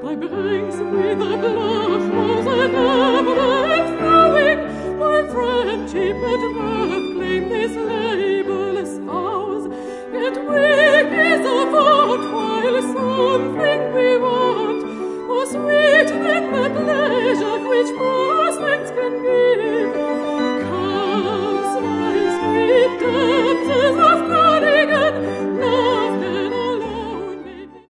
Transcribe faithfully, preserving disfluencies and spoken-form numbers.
I brings with a blush was an ever flowing, my friendship but